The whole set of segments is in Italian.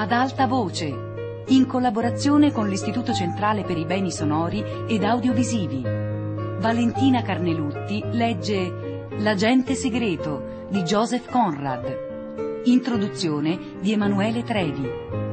Ad alta voce, in collaborazione con l'Istituto Centrale per i Beni Sonori ed Audiovisivi. Valentina Carnelutti legge L'agente segreto di Joseph Conrad. Introduzione di Emanuele Trevi.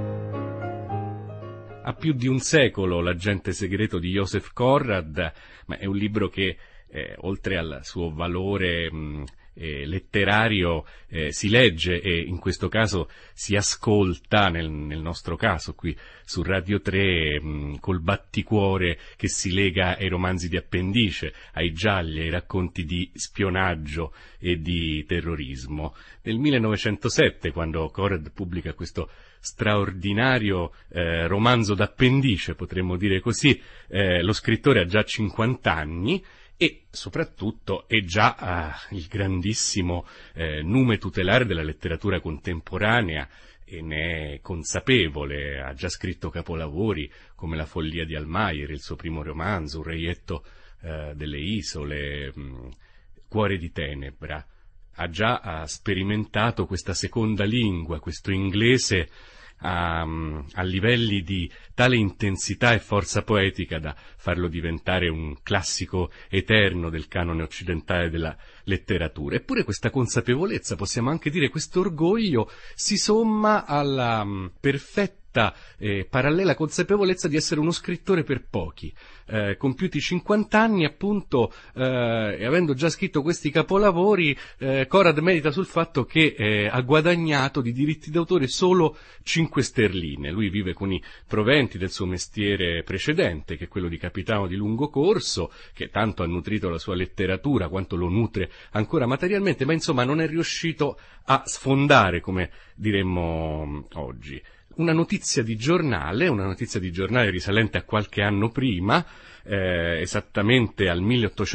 Ha più di un secolo L'agente segreto di Joseph Conrad, ma è un libro che oltre al suo valore letterario si legge e in questo caso si ascolta, nel nostro caso qui su Radio 3, col batticuore che si lega ai romanzi di appendice, ai gialli, ai racconti di spionaggio e di terrorismo. Nel 1907, quando Conrad pubblica questo straordinario romanzo d'appendice, potremmo dire così, lo scrittore ha già 50 anni e soprattutto è già il grandissimo nume tutelare della letteratura contemporanea e ne è consapevole. Ha già scritto capolavori come La follia di Almayer, il suo primo romanzo, Un reietto delle isole, Cuore di tenebra. Ha già sperimentato questa seconda lingua, questo inglese a livelli di tale intensità e forza poetica da farlo diventare un classico eterno del canone occidentale della letteratura. Eppure questa consapevolezza, possiamo anche dire questo orgoglio, si somma alla perfetta parallela consapevolezza di essere uno scrittore per pochi. Compiuti 50 anni appunto e avendo già scritto questi capolavori, Conrad medita sul fatto che ha guadagnato di diritti d'autore solo 5 sterline. Lui vive con i proventi del suo mestiere precedente, che è quello di capitano di lungo corso, che tanto ha nutrito la sua letteratura quanto lo nutre ancora materialmente, ma insomma non è riuscito a sfondare, come diremmo oggi. Una notizia di giornale risalente a qualche anno prima, esattamente al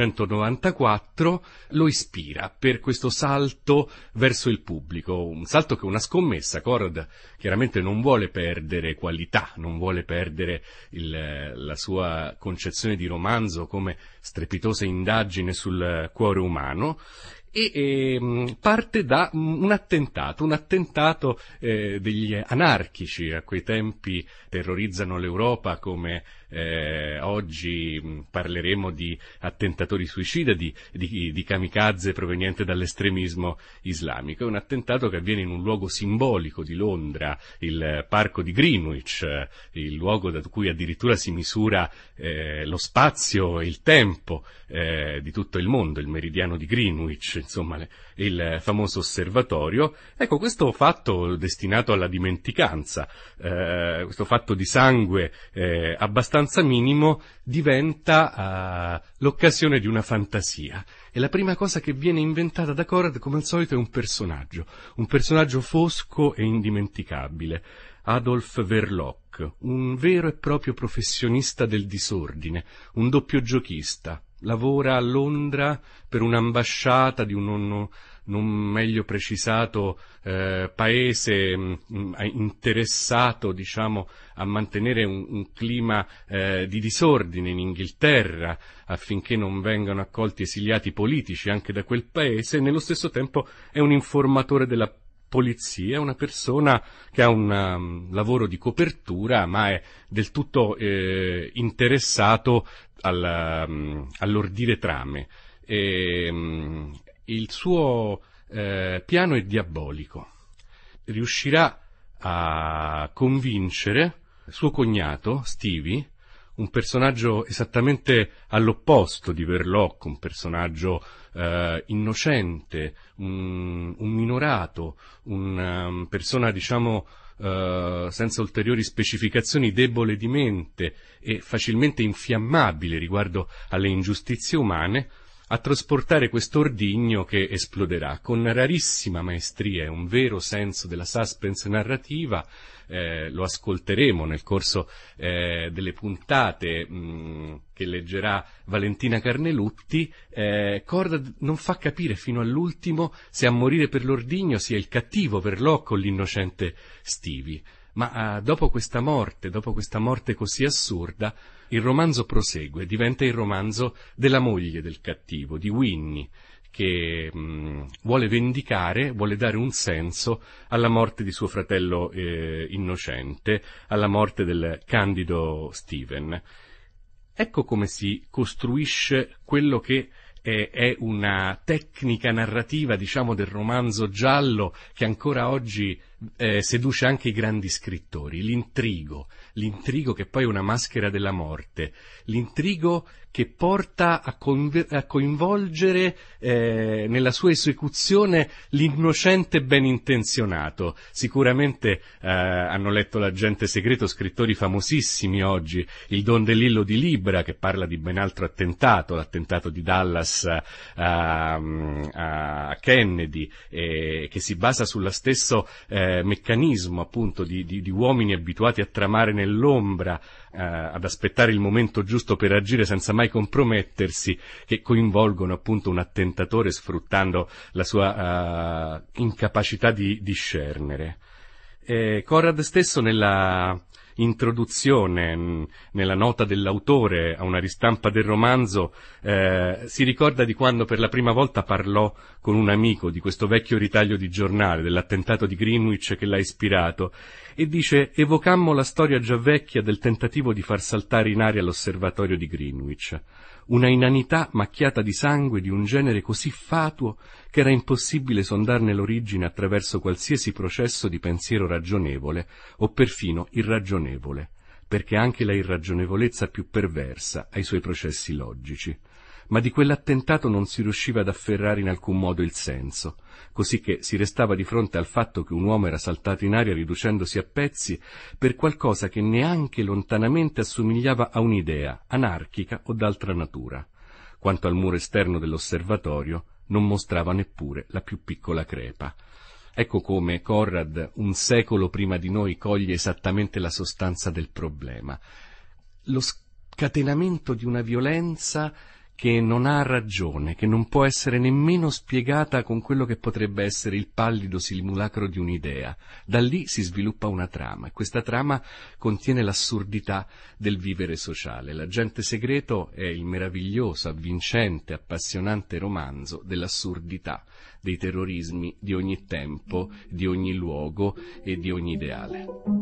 1894, lo ispira per questo salto verso il pubblico, un salto che è una scommessa. Conrad chiaramente non vuole perdere qualità, non vuole perdere la sua concezione di romanzo come strepitosa indagine sul cuore umano, e parte da un attentato degli anarchici. A quei tempi terrorizzano l'Europa come oggi parleremo di attentatori suicida, di kamikaze proveniente dall'estremismo islamico. È un attentato che avviene in un luogo simbolico di Londra, il parco di Greenwich, il luogo da cui addirittura si misura lo spazio e il tempo di tutto il mondo, il meridiano di Greenwich, insomma il famoso osservatorio. Ecco, questo fatto destinato alla dimenticanza, questo fatto di sangue abbastanza minimo, diventa l'occasione di una fantasia. E la prima cosa che viene inventata da Conrad, come al solito, è un personaggio fosco e indimenticabile. Adolf Verloc, un vero e proprio professionista del disordine, un doppio giochista. Lavora a Londra per un'ambasciata di un non meglio precisato paese interessato, diciamo, a mantenere un clima di disordine in Inghilterra, affinché non vengano accolti esiliati politici anche da quel paese. Nello stesso tempo è un informatore della polizia, è una persona che ha un lavoro di copertura, ma è del tutto interessato all'ordire trame. Il suo piano è diabolico. Riuscirà a convincere suo cognato, Stevie, un personaggio esattamente all'opposto di Verloc, un personaggio innocente, un minorato, una persona, diciamo, senza ulteriori specificazioni, debole di mente e facilmente infiammabile riguardo alle ingiustizie umane, a trasportare questo ordigno che esploderà con rarissima maestria e un vero senso della suspense narrativa. Lo ascolteremo nel corso delle puntate che leggerà Valentina Carnelutti. Conrad non fa capire fino all'ultimo se a morire per l'ordigno sia il cattivo Verloc o l'innocente Stevie. Ma dopo questa morte così assurda, il romanzo prosegue, diventa il romanzo della moglie del cattivo, di Winnie, che vuole vendicare, vuole dare un senso alla morte di suo fratello innocente, alla morte del candido Stephen. Ecco come si costruisce quello che è una tecnica narrativa, diciamo, del romanzo giallo che ancora oggi seduce anche i grandi scrittori. L'intrigo che poi è una maschera della morte, l'intrigo che porta a coinvolgere nella sua esecuzione l'innocente ben intenzionato. Sicuramente hanno letto L'agente segreto scrittori famosissimi oggi, il Don DeLillo di Libra, che parla di ben altro attentato, l'attentato di Dallas a Kennedy, che si basa sullo stesso meccanismo appunto di uomini abituati a tramare nell'ombra, ad aspettare il momento giusto per agire senza mai compromettersi, che coinvolgono appunto un attentatore sfruttando la sua incapacità di discernere. Conrad stesso nella introduzione, nella nota dell'autore a una ristampa del romanzo, si ricorda di quando per la prima volta parlò con un amico di questo vecchio ritaglio di giornale, dell'attentato di Greenwich che l'ha ispirato, e dice: evocammo la storia già vecchia del tentativo di far saltare in aria l'osservatorio di Greenwich. Una inanità macchiata di sangue di un genere così fatuo che era impossibile sondarne l'origine attraverso qualsiasi processo di pensiero ragionevole o perfino irragionevole, perché anche la irragionevolezza più perversa ha i suoi processi logici. Ma di quell'attentato non si riusciva ad afferrare in alcun modo il senso, così che si restava di fronte al fatto che un uomo era saltato in aria riducendosi a pezzi per qualcosa che neanche lontanamente assomigliava a un'idea, anarchica o d'altra natura. Quanto al muro esterno dell'osservatorio, non mostrava neppure la più piccola crepa. Ecco come Conrad, un secolo prima di noi, coglie esattamente la sostanza del problema. Lo scatenamento di una violenza che non ha ragione, che non può essere nemmeno spiegata con quello che potrebbe essere il pallido simulacro di un'idea. Da lì si sviluppa una trama, e questa trama contiene l'assurdità del vivere sociale. L'agente segreto è il meraviglioso, avvincente, appassionante romanzo dell'assurdità, dei terrorismi di ogni tempo, di ogni luogo e di ogni ideale.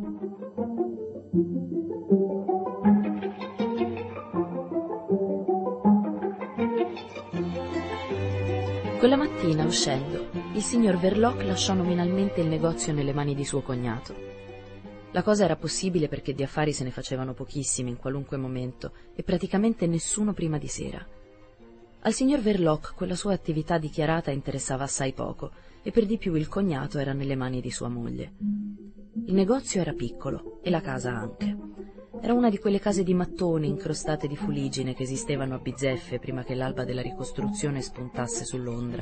Quella mattina, uscendo, il signor Verloc lasciò nominalmente il negozio nelle mani di suo cognato. La cosa era possibile perché di affari se ne facevano pochissimi in qualunque momento e praticamente nessuno prima di sera. Al signor Verloc quella sua attività dichiarata interessava assai poco e per di più il cognato era nelle mani di sua moglie. Il negozio era piccolo e la casa anche. Era una di quelle case di mattoni incrostate di fuliggine che esistevano a bizzeffe prima che l'alba della ricostruzione spuntasse su Londra.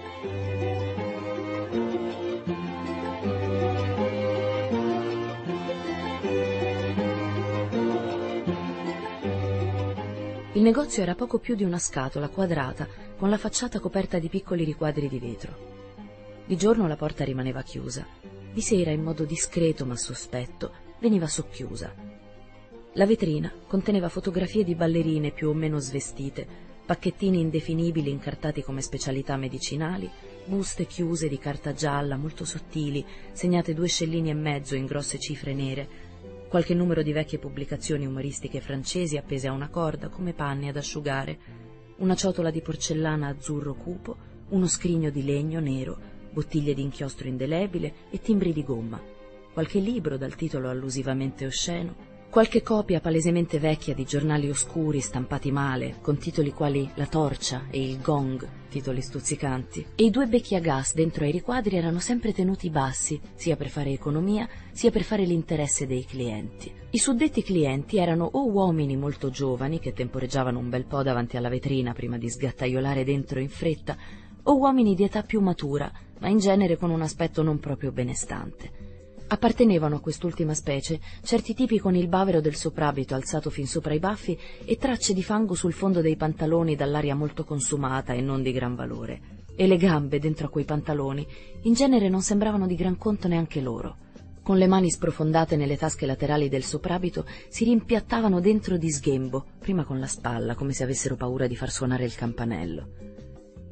Il negozio era poco più di una scatola quadrata con la facciata coperta di piccoli riquadri di vetro. Di giorno la porta rimaneva chiusa, di sera in modo discreto ma sospetto veniva socchiusa. La vetrina conteneva fotografie di ballerine più o meno svestite, pacchettini indefinibili incartati come specialità medicinali, buste chiuse di carta gialla molto sottili, segnate 2 scellini e mezzo in grosse cifre nere, qualche numero di vecchie pubblicazioni umoristiche francesi appese a una corda come panni ad asciugare, una ciotola di porcellana azzurro cupo, uno scrigno di legno nero, bottiglie di inchiostro indelebile e timbri di gomma, qualche libro dal titolo allusivamente osceno, qualche copia palesemente vecchia di giornali oscuri stampati male, con titoli quali La Torcia e Il Gong, titoli stuzzicanti, e i 2 becchi a gas dentro ai riquadri erano sempre tenuti bassi, sia per fare economia, sia per fare l'interesse dei clienti. I suddetti clienti erano o uomini molto giovani che temporeggiavano un bel po' davanti alla vetrina prima di sgattaiolare dentro in fretta, o uomini di età più matura, ma in genere con un aspetto non proprio benestante. Appartenevano a quest'ultima specie certi tipi con il bavero del soprabito alzato fin sopra i baffi e tracce di fango sul fondo dei pantaloni dall'aria molto consumata e non di gran valore. E le gambe dentro a quei pantaloni in genere non sembravano di gran conto neanche loro. Con le mani sprofondate nelle tasche laterali del soprabito si rimpiattavano dentro di sghembo, prima con la spalla, come se avessero paura di far suonare il campanello.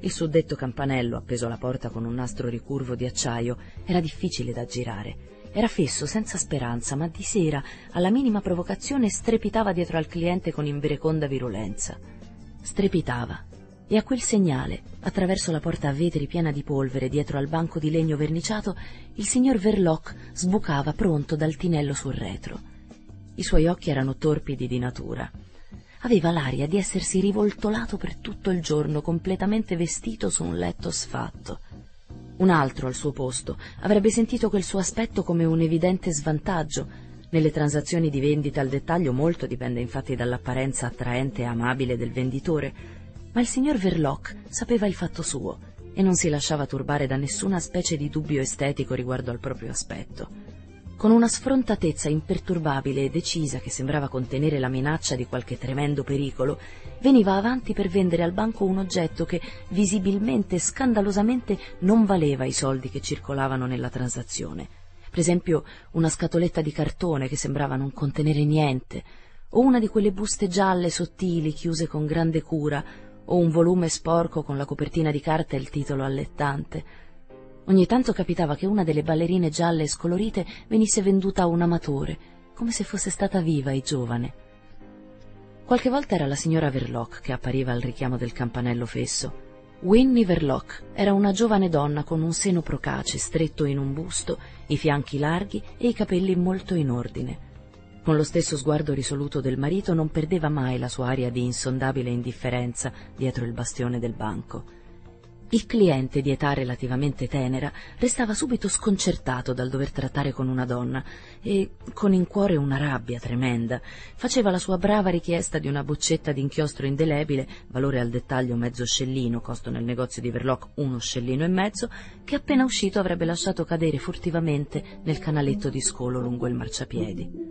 Il suddetto campanello, appeso alla porta con un nastro ricurvo di acciaio, era difficile da girare. Era fesso, senza speranza, ma di sera, alla minima provocazione, strepitava dietro al cliente con invereconda virulenza. Strepitava, e a quel segnale, attraverso la porta a vetri piena di polvere dietro al banco di legno verniciato, il signor Verloc sbucava pronto dal tinello sul retro. I suoi occhi erano torpidi di natura. Aveva l'aria di essersi rivoltolato per tutto il giorno, completamente vestito su un letto sfatto. Un altro, al suo posto, avrebbe sentito quel suo aspetto come un evidente svantaggio. Nelle transazioni di vendita al dettaglio molto dipende infatti dall'apparenza attraente e amabile del venditore, ma il signor Verloc sapeva il fatto suo e non si lasciava turbare da nessuna specie di dubbio estetico riguardo al proprio aspetto. Con una sfrontatezza imperturbabile e decisa che sembrava contenere la minaccia di qualche tremendo pericolo, veniva avanti per vendere al banco un oggetto che visibilmente e scandalosamente non valeva i soldi che circolavano nella transazione. Per esempio una scatoletta di cartone che sembrava non contenere niente, o una di quelle buste gialle sottili chiuse con grande cura, o un volume sporco con la copertina di carta e il titolo allettante. Ogni tanto capitava che una delle ballerine gialle e scolorite venisse venduta a un amatore, come se fosse stata viva e giovane. Qualche volta era la signora Verloc che appariva al richiamo del campanello fesso. Winnie Verloc era una giovane donna con un seno procace, stretto in un busto, i fianchi larghi e i capelli molto in ordine. Con lo stesso sguardo risoluto del marito non perdeva mai la sua aria di insondabile indifferenza dietro il bastione del banco. Il cliente, di età relativamente tenera, restava subito sconcertato dal dover trattare con una donna e, con in cuore una rabbia tremenda, faceva la sua brava richiesta di una boccetta d'inchiostro indelebile, valore al dettaglio mezzo scellino, costo nel negozio di Verloc 1,5 scellini, che appena uscito avrebbe lasciato cadere furtivamente nel canaletto di scolo lungo il marciapiedi.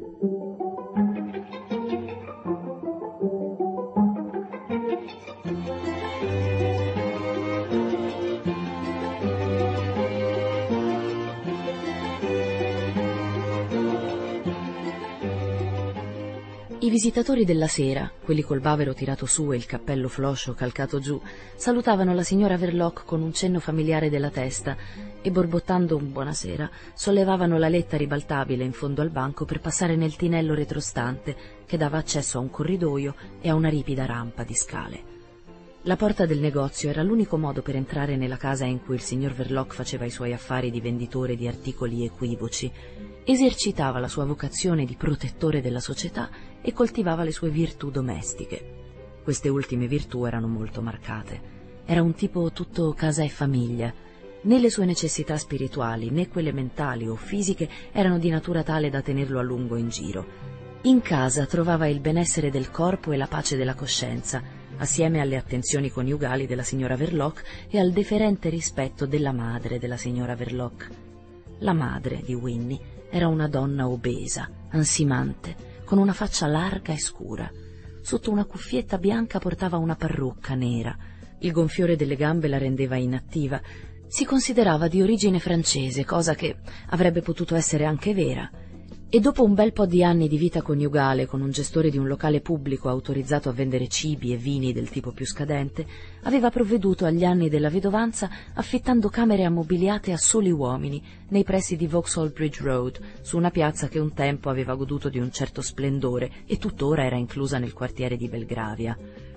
I visitatori della sera, quelli col bavero tirato su e il cappello floscio calcato giù, salutavano la signora Verloc con un cenno familiare della testa e, borbottando un buonasera, sollevavano la letta ribaltabile in fondo al banco per passare nel tinello retrostante che dava accesso a un corridoio e a una ripida rampa di scale. La porta del negozio era l'unico modo per entrare nella casa in cui il signor Verloc faceva i suoi affari di venditore di articoli equivoci, esercitava la sua vocazione di protettore della società e coltivava le sue virtù domestiche. Queste ultime virtù erano molto marcate. Era un tipo tutto casa e famiglia. Né le sue necessità spirituali, né quelle mentali o fisiche erano di natura tale da tenerlo a lungo in giro. In casa trovava il benessere del corpo e la pace della coscienza, assieme alle attenzioni coniugali della signora Verloc e al deferente rispetto della madre della signora Verloc. La madre di Winnie era una donna obesa, ansimante, con una faccia larga e scura. Sotto una cuffietta bianca portava una parrucca nera. Il gonfiore delle gambe la rendeva inattiva. Si considerava di origine francese, cosa che avrebbe potuto essere anche vera. E dopo un bel po' di anni di vita coniugale con un gestore di un locale pubblico autorizzato a vendere cibi e vini del tipo più scadente, aveva provveduto agli anni della vedovanza affittando camere ammobiliate a soli uomini nei pressi di Vauxhall Bridge Road, su una piazza che un tempo aveva goduto di un certo splendore e tuttora era inclusa nel quartiere di Belgravia.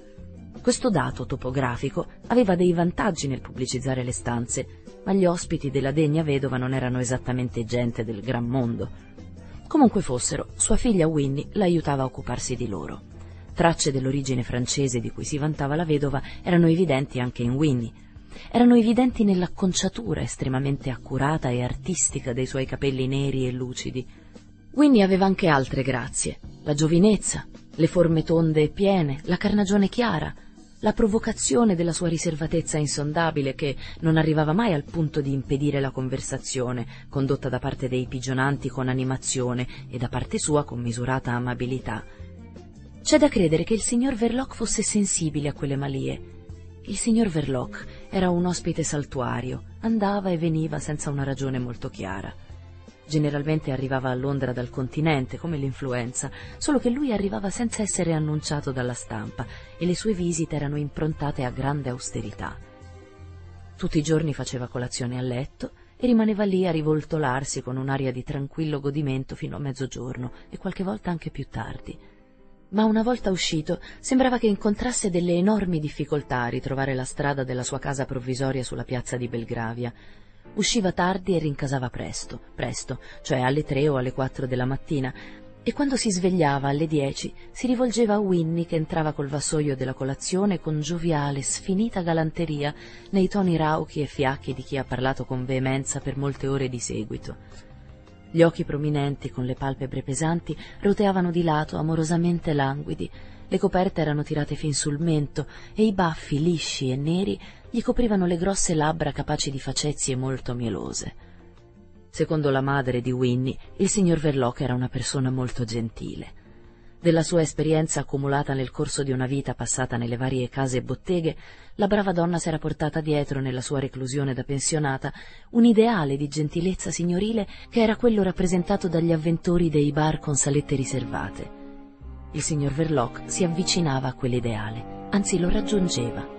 Questo dato topografico aveva dei vantaggi nel pubblicizzare le stanze, ma gli ospiti della degna vedova non erano esattamente gente del gran mondo. Comunque fossero, sua figlia Winnie l'aiutava a occuparsi di loro. Tracce dell'origine francese di cui si vantava la vedova erano evidenti anche in Winnie. Erano evidenti nell'acconciatura estremamente accurata e artistica dei suoi capelli neri e lucidi. Winnie aveva anche altre grazie: la giovinezza, le forme tonde e piene, la carnagione chiara, la provocazione della sua riservatezza insondabile che non arrivava mai al punto di impedire la conversazione, condotta da parte dei pigionanti con animazione e da parte sua con misurata amabilità. C'è da credere che il signor Verloc fosse sensibile a quelle malie. Il signor Verloc era un ospite saltuario, andava e veniva senza una ragione molto chiara. Generalmente arrivava a Londra dal continente, come l'influenza, solo che lui arrivava senza essere annunciato dalla stampa e le sue visite erano improntate a grande austerità. Tutti i giorni faceva colazione a letto e rimaneva lì a rivoltolarsi con un'aria di tranquillo godimento fino a mezzogiorno e qualche volta anche più tardi. Ma una volta uscito sembrava che incontrasse delle enormi difficoltà a ritrovare la strada della sua casa provvisoria sulla piazza di Belgravia. Usciva tardi e rincasava presto, cioè alle 3 o alle 4 della mattina, e quando si svegliava alle 10 si rivolgeva a Winnie, che entrava col vassoio della colazione con gioviale, sfinita galanteria nei toni rauchi e fiacchi di chi ha parlato con veemenza per molte ore di seguito. Gli occhi prominenti con le palpebre pesanti roteavano di lato amorosamente languidi, le coperte erano tirate fin sul mento e i baffi lisci e neri gli coprivano le grosse labbra capaci di facezie molto mielose. Secondo la madre di Winnie, il signor Verloc era una persona molto gentile. Della sua esperienza accumulata nel corso di una vita passata nelle varie case e botteghe, la brava donna s'era portata dietro nella sua reclusione da pensionata un ideale di gentilezza signorile che era quello rappresentato dagli avventori dei bar con salette riservate. Il signor Verloc si avvicinava a quell'ideale, anzi lo raggiungeva.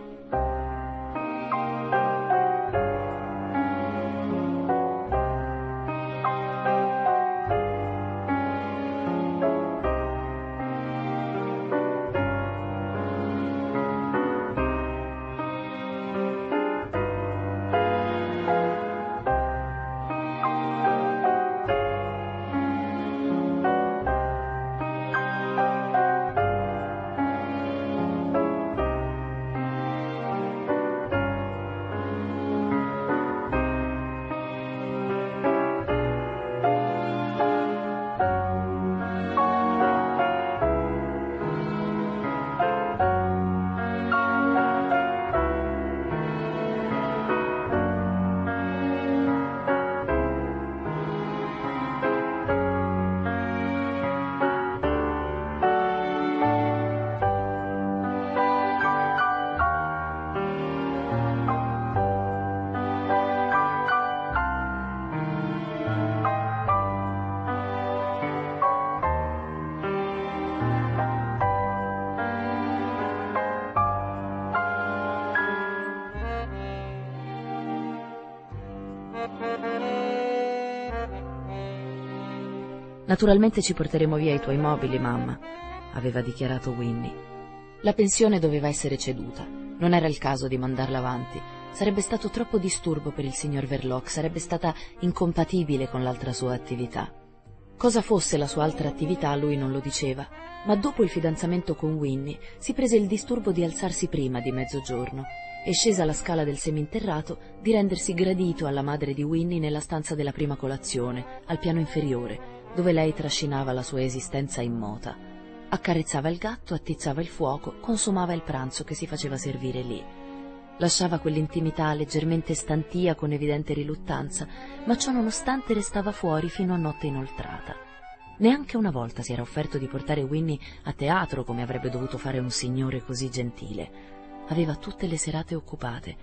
«Naturalmente ci porteremo via i tuoi mobili, mamma», aveva dichiarato Winnie. La pensione doveva essere ceduta. Non era il caso di mandarla avanti. Sarebbe stato troppo disturbo per il signor Verloc, sarebbe stata incompatibile con l'altra sua attività. Cosa fosse la sua altra attività lui non lo diceva, ma dopo il fidanzamento con Winnie si prese il disturbo di alzarsi prima di mezzogiorno e, scesa la scala del seminterrato, di rendersi gradito alla madre di Winnie nella stanza della prima colazione, al piano inferiore, dove lei trascinava la sua esistenza immota. Accarezzava il gatto, attizzava il fuoco, consumava il pranzo che si faceva servire lì. Lasciava quell'intimità leggermente stantia con evidente riluttanza, ma ciò nonostante restava fuori fino a notte inoltrata. Neanche una volta si era offerto di portare Winnie a teatro come avrebbe dovuto fare un signore così gentile. Aveva tutte le serate occupate.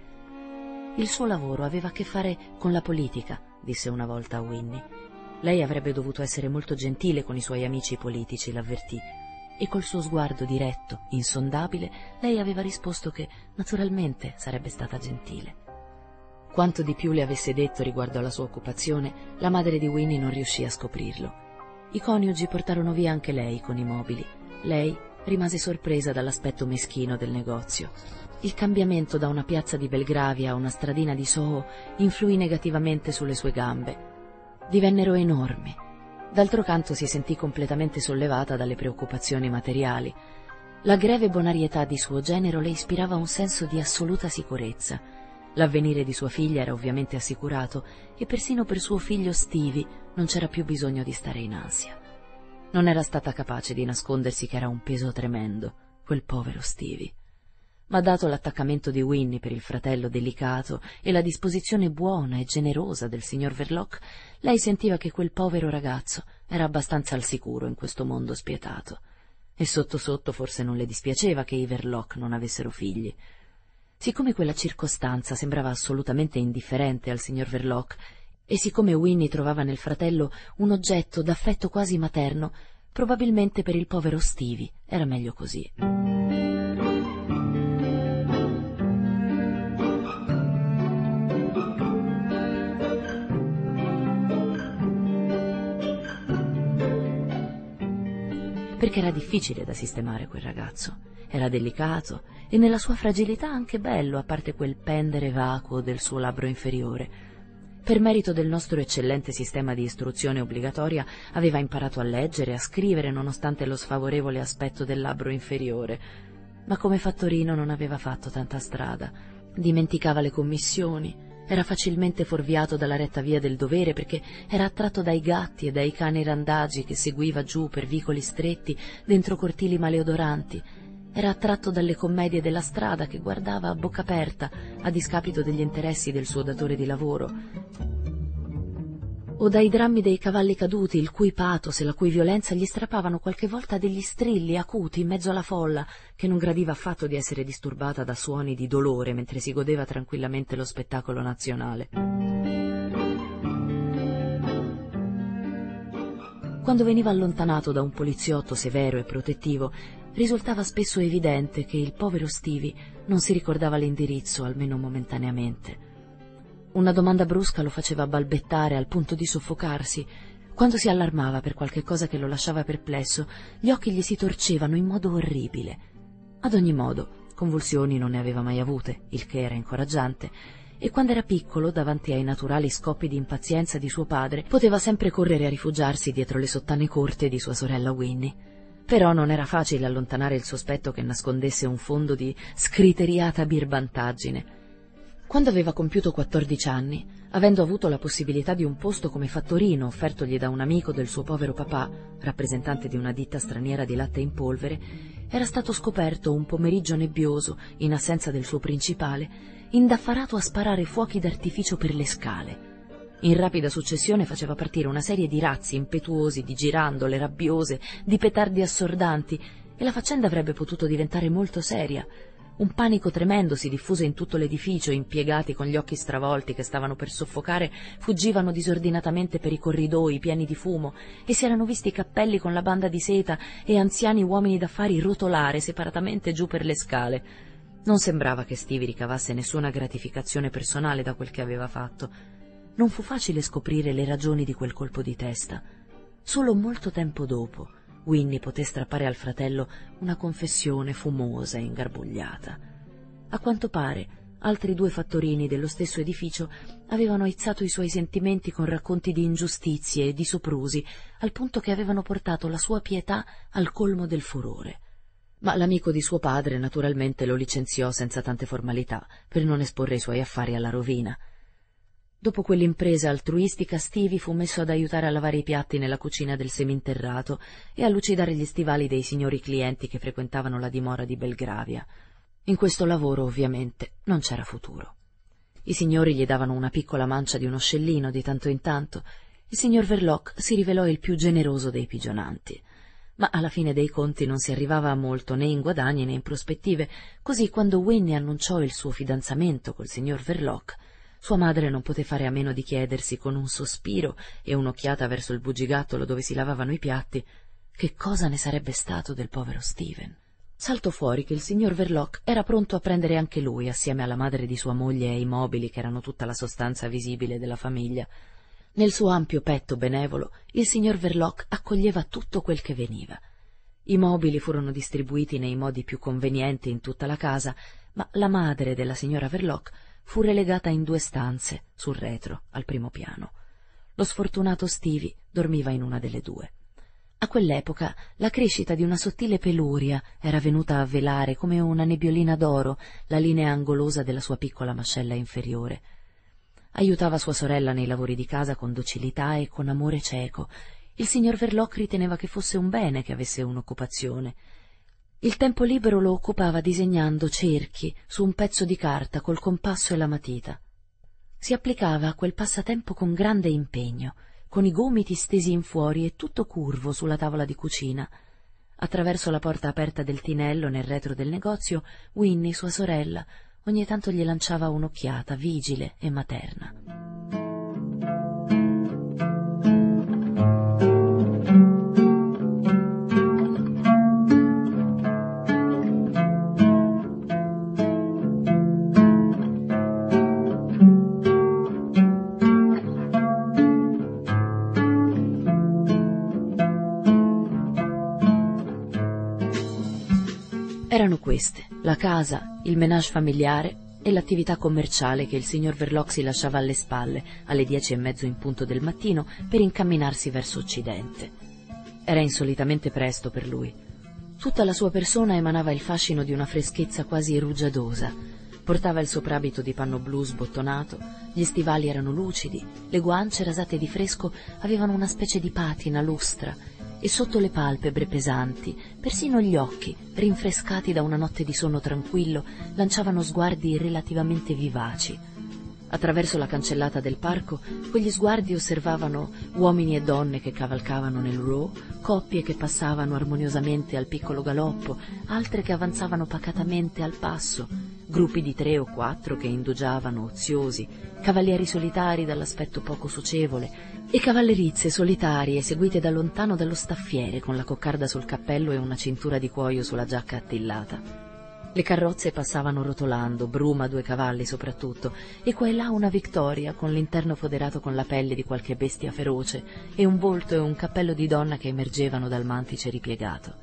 Il suo lavoro aveva a che fare con la politica, disse una volta a Winnie. Lei avrebbe dovuto essere molto gentile con i suoi amici politici, l'avvertì, e col suo sguardo diretto, insondabile, lei aveva risposto che naturalmente sarebbe stata gentile. Quanto di più le avesse detto riguardo alla sua occupazione, la madre di Winnie non riuscì a scoprirlo. I coniugi portarono via anche lei con i mobili. Lei rimase sorpresa dall'aspetto meschino del negozio. Il cambiamento da una piazza di Belgravia a una stradina di Soho influì negativamente sulle sue gambe. Divennero enormi. D'altro canto si sentì completamente sollevata dalle preoccupazioni materiali. La greve bonarietà di suo genero le ispirava un senso di assoluta sicurezza. L'avvenire di sua figlia era ovviamente assicurato e persino per suo figlio Stevie non c'era più bisogno di stare in ansia. Non era stata capace di nascondersi che era un peso tremendo, quel povero Stevie. Ma dato l'attaccamento di Winnie per il fratello delicato e la disposizione buona e generosa del signor Verloc, lei sentiva che quel povero ragazzo era abbastanza al sicuro in questo mondo spietato. E sotto sotto forse non le dispiaceva che i Verloc non avessero figli. Siccome quella circostanza sembrava assolutamente indifferente al signor Verloc, e siccome Winnie trovava nel fratello un oggetto d'affetto quasi materno, probabilmente per il povero Stevie era meglio così. perché era difficile da sistemare quel ragazzo. Era delicato e nella sua fragilità anche bello, a parte quel pendere vacuo del suo labbro inferiore. Per merito del nostro eccellente sistema di istruzione obbligatoria aveva imparato a leggere e a scrivere nonostante lo sfavorevole aspetto del labbro inferiore, ma come fattorino non aveva fatto tanta strada. Dimenticava le commissioni, era facilmente fuorviato dalla retta via del dovere perché era attratto dai gatti e dai cani randagi che seguiva giù per vicoli stretti dentro cortili maleodoranti. Era attratto dalle commedie della strada che guardava a bocca aperta a discapito degli interessi del suo datore di lavoro, o dai drammi dei cavalli caduti, il cui pathos e la cui violenza gli strappavano qualche volta degli strilli acuti in mezzo alla folla, che non gradiva affatto di essere disturbata da suoni di dolore mentre si godeva tranquillamente lo spettacolo nazionale. Quando veniva allontanato da un poliziotto severo e protettivo, risultava spesso evidente che il povero Stevie non si ricordava l'indirizzo, almeno momentaneamente. Una domanda brusca lo faceva balbettare al punto di soffocarsi. Quando si allarmava per qualche cosa che lo lasciava perplesso, gli occhi gli si torcevano in modo orribile. Ad ogni modo, convulsioni non ne aveva mai avute, il che era incoraggiante, e quando era piccolo, davanti ai naturali scoppi di impazienza di suo padre, poteva sempre correre a rifugiarsi dietro le sottane corte di sua sorella Winnie. Però non era facile allontanare il sospetto che nascondesse un fondo di scriteriata birbantaggine. Quando aveva compiuto 14 anni, avendo avuto la possibilità di un posto come fattorino offertogli da un amico del suo povero papà, rappresentante di una ditta straniera di latte in polvere, era stato scoperto un pomeriggio nebbioso, in assenza del suo principale, indaffarato a sparare fuochi d'artificio per le scale. In rapida successione faceva partire una serie di razzi impetuosi, di girandole rabbiose, di petardi assordanti, e la faccenda avrebbe potuto diventare molto seria. Un panico tremendo si diffuse in tutto l'edificio, impiegati con gli occhi stravolti che stavano per soffocare fuggivano disordinatamente per i corridoi pieni di fumo e si erano visti cappelli con la banda di seta e anziani uomini d'affari rotolare separatamente giù per le scale. Non sembrava che Stevie ricavasse nessuna gratificazione personale da quel che aveva fatto. Non fu facile scoprire le ragioni di quel colpo di testa. Solo molto tempo dopo Winnie poté strappare al fratello una confessione fumosa e ingarbugliata. A quanto pare, altri 2 fattorini dello stesso edificio avevano aizzato i suoi sentimenti con racconti di ingiustizie e di soprusi, al punto che avevano portato la sua pietà al colmo del furore. Ma l'amico di suo padre naturalmente lo licenziò senza tante formalità, per non esporre i suoi affari alla rovina. Dopo quell'impresa altruistica, Stevie fu messo ad aiutare a lavare i piatti nella cucina del seminterrato e a lucidare gli stivali dei signori clienti che frequentavano la dimora di Belgravia. In questo lavoro, ovviamente, non c'era futuro. I signori gli davano una piccola mancia di uno scellino di tanto in tanto. Il signor Verloc si rivelò il più generoso dei pigionanti. Ma alla fine dei conti non si arrivava a molto né in guadagni né in prospettive, così quando Winnie annunciò il suo fidanzamento col signor Verloc, sua madre non poté fare a meno di chiedersi con un sospiro e un'occhiata verso il bugigattolo dove si lavavano i piatti che cosa ne sarebbe stato del povero Steven. Saltò fuori che il signor Verloc era pronto a prendere anche lui, assieme alla madre di sua moglie e ai mobili che erano tutta la sostanza visibile della famiglia. Nel suo ampio petto benevolo il signor Verloc accoglieva tutto quel che veniva. I mobili furono distribuiti nei modi più convenienti in tutta la casa, ma la madre della signora Verloc fu relegata in 2 stanze, sul retro, al primo piano. Lo sfortunato Stevie dormiva in una delle 2. A quell'epoca la crescita di una sottile peluria era venuta a velare come una nebbiolina d'oro la linea angolosa della sua piccola mascella inferiore. Aiutava sua sorella nei lavori di casa con docilità e con amore cieco. Il signor Verloc riteneva che fosse un bene che avesse un'occupazione. Il tempo libero lo occupava disegnando cerchi su un pezzo di carta col compasso e la matita. Si applicava a quel passatempo con grande impegno, con i gomiti stesi in fuori e tutto curvo sulla tavola di cucina. Attraverso la porta aperta del tinello nel retro del negozio, Winnie, sua sorella, ogni tanto gli lanciava un'occhiata vigile e materna. Erano queste: la casa, il ménage familiare e l'attività commerciale che il signor Verloc si lasciava alle spalle alle 10:30 in punto del mattino per incamminarsi verso occidente. Era insolitamente presto per lui. Tutta la sua persona emanava il fascino di una freschezza quasi rugiadosa. Portava il soprabito di panno blu sbottonato, gli stivali erano lucidi, le guance rasate di fresco avevano una specie di patina lustra e sotto le palpebre pesanti, persino gli occhi, rinfrescati da una notte di sonno tranquillo, lanciavano sguardi relativamente vivaci. Attraverso la cancellata del parco, quegli sguardi osservavano uomini e donne che cavalcavano nel Row, coppie che passavano armoniosamente al piccolo galoppo, altre che avanzavano pacatamente al passo, gruppi di 3 o 4 che indugiavano oziosi, cavalieri solitari dall'aspetto poco socievole e cavallerizze solitarie seguite da lontano dallo staffiere con la coccarda sul cappello e una cintura di cuoio sulla giacca attillata. Le carrozze passavano rotolando, bruma 2 cavalli soprattutto, e qua e là una Victoria con l'interno foderato con la pelle di qualche bestia feroce e un volto e un cappello di donna che emergevano dal mantice ripiegato.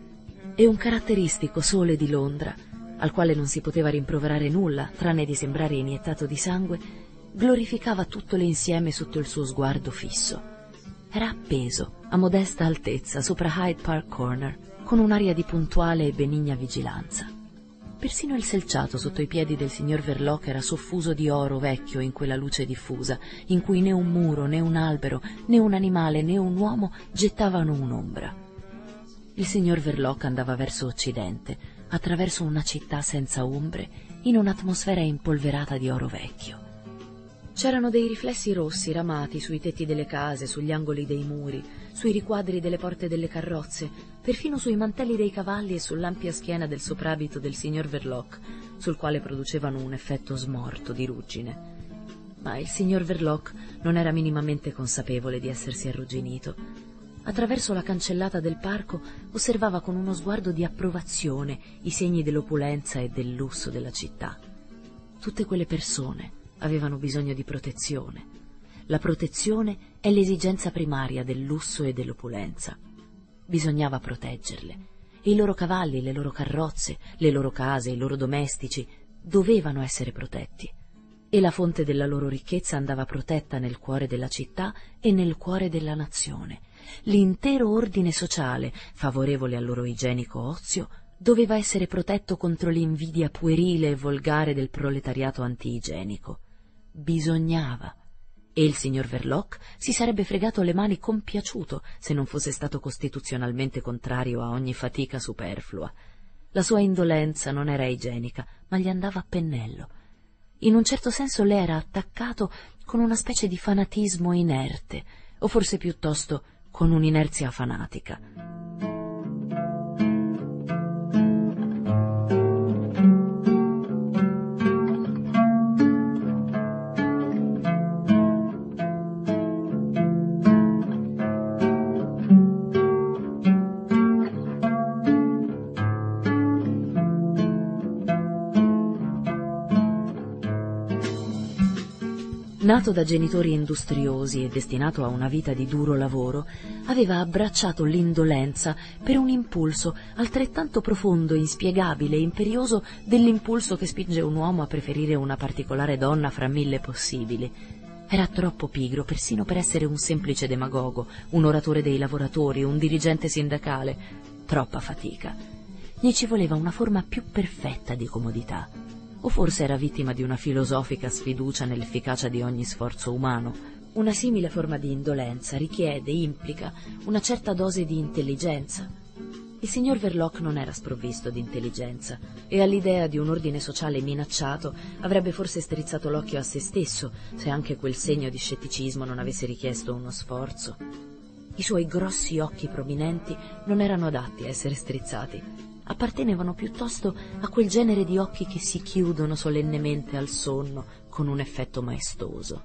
E un caratteristico sole di Londra, al quale non si poteva rimproverare nulla, tranne di sembrare iniettato di sangue, glorificava tutto l'insieme sotto il suo sguardo fisso. Era appeso, a modesta altezza, sopra Hyde Park Corner, con un'aria di puntuale e benigna vigilanza. Persino il selciato sotto i piedi del signor Verloc era soffuso di oro vecchio in quella luce diffusa, in cui né un muro, né un albero, né un animale, né un uomo gettavano un'ombra. Il signor Verloc andava verso occidente, attraverso una città senza ombre, in un'atmosfera impolverata di oro vecchio. C'erano dei riflessi rossi ramati sui tetti delle case, sugli angoli dei muri, sui riquadri delle porte delle carrozze, perfino sui mantelli dei cavalli e sull'ampia schiena del soprabito del signor Verloc, sul quale producevano un effetto smorto di ruggine. Ma il signor Verloc non era minimamente consapevole di essersi arrugginito. Attraverso la cancellata del parco osservava con uno sguardo di approvazione i segni dell'opulenza e del lusso della città. Tutte quelle persone avevano bisogno di protezione. La protezione è l'esigenza primaria del lusso e dell'opulenza. Bisognava proteggerle. E i loro cavalli, le loro carrozze, le loro case, i loro domestici dovevano essere protetti. E la fonte della loro ricchezza andava protetta nel cuore della città e nel cuore della nazione. L'intero ordine sociale, favorevole al loro igienico ozio, doveva essere protetto contro l'invidia puerile e volgare del proletariato anti-igienico. Bisognava. E il signor Verloc si sarebbe fregato le mani compiaciuto se non fosse stato costituzionalmente contrario a ogni fatica superflua. La sua indolenza non era igienica, ma gli andava a pennello. In un certo senso le era attaccato con una specie di fanatismo inerte, o forse piuttosto con un'inerzia fanatica. Nato da genitori industriosi e destinato a una vita di duro lavoro, aveva abbracciato l'indolenza per un impulso altrettanto profondo, inspiegabile e imperioso dell'impulso che spinge un uomo a preferire una particolare donna fra 1000 possibili. Era troppo pigro persino per essere un semplice demagogo, un oratore dei lavoratori, un dirigente sindacale. Troppa fatica. Gli ci voleva una forma più perfetta di comodità. O forse era vittima di una filosofica sfiducia nell'efficacia di ogni sforzo umano. Una simile forma di indolenza richiede, implica, una certa dose di intelligenza. Il signor Verloc non era sprovvisto di intelligenza e all'idea di un ordine sociale minacciato avrebbe forse strizzato l'occhio a se stesso se anche quel segno di scetticismo non avesse richiesto uno sforzo. I suoi grossi occhi prominenti non erano adatti a essere strizzati. Appartenevano piuttosto a quel genere di occhi che si chiudono solennemente al sonno con un effetto maestoso.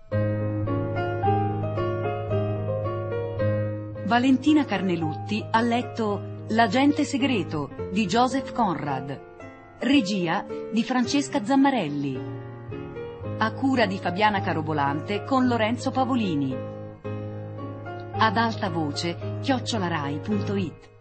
Valentina Carnelutti ha letto L'agente segreto di Joseph Conrad, regia di Francesca Zammarelli, a cura di Fabiana Carobolante con Lorenzo Pavolini, ad alta voce @rai.it.